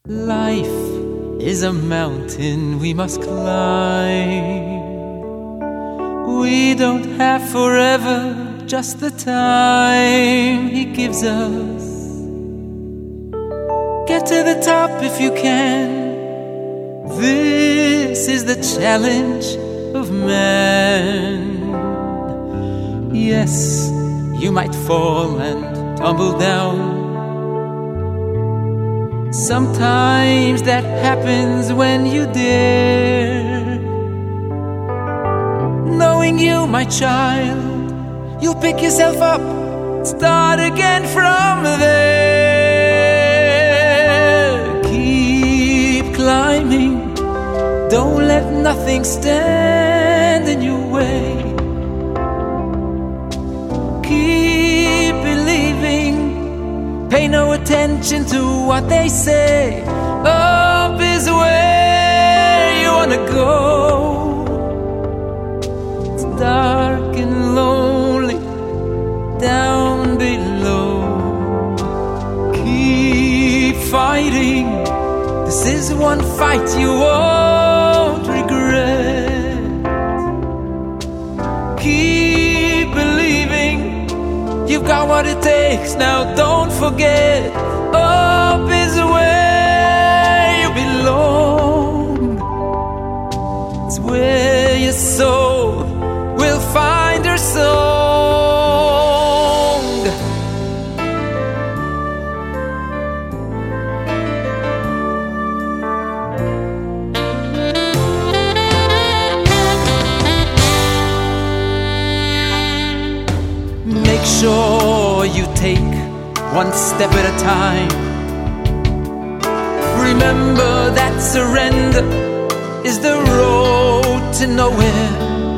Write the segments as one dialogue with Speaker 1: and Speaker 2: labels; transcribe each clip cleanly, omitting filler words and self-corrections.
Speaker 1: Life is a mountain we must climb. We don't have forever, just the time He gives us. Get to the top if you can. This is the challenge of man. Yes, you might fall and tumble down. Sometimes that happens when you dare. Knowing you, my child, you'll pick yourself up, start again from there. Keep climbing, don't let nothing stand in your way. Keep believing, pay no attention to what they say. Up is where you wanna go. It's dark and lonely down below. Keep fighting, this is one fight you won't regret. Keep believing, you've got what it takes, now don't forget. Up is where you belong. It's where your soul will find her song. Make sure you take one step at a time. Remember that surrender is the road to nowhere.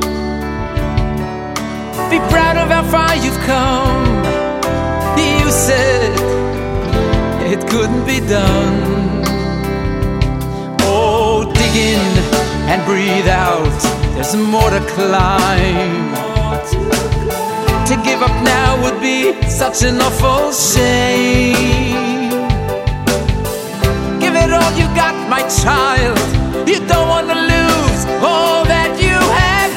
Speaker 1: Be proud of how far you've come. You said it couldn't be done. Oh, dig in and breathe out, there's more to climb. To give up now would be such an awful shame. Give it all you got, my child. You don't want to lose all that you have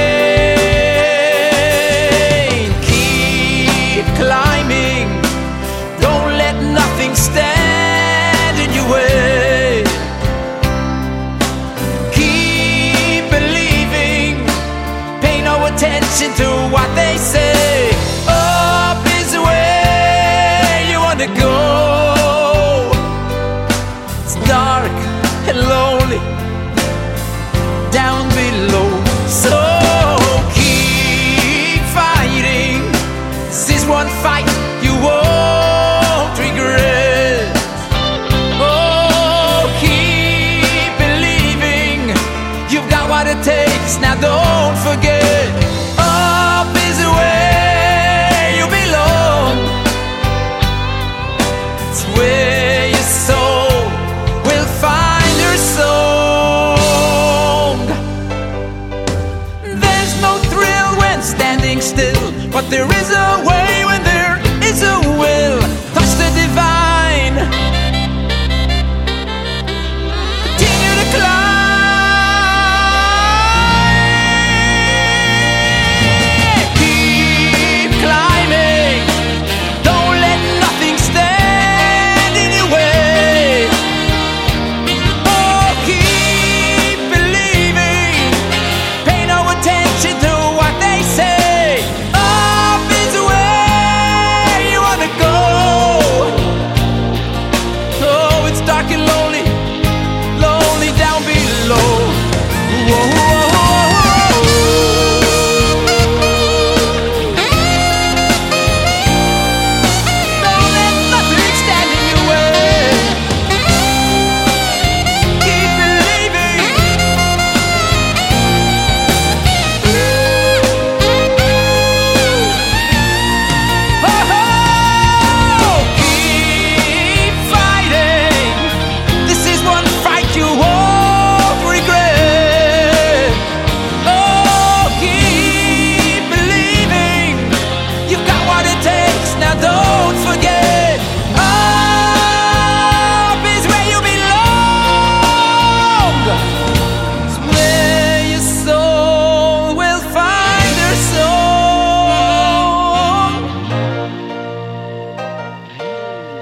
Speaker 1: gained. Keep climbing, don't let nothing stand in your way. Keep believing, pay no attention to what they say. Up is where you want to go. It's dark and lonely down below. So keep fighting, this is one fight you won't regret. Oh, keep believing, you've got what it takes, now don't forget. Up is where you belong. It's where your soul will find her soul.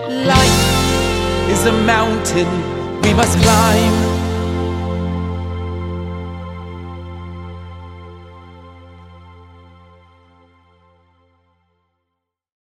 Speaker 1: Life is a mountain we must climb.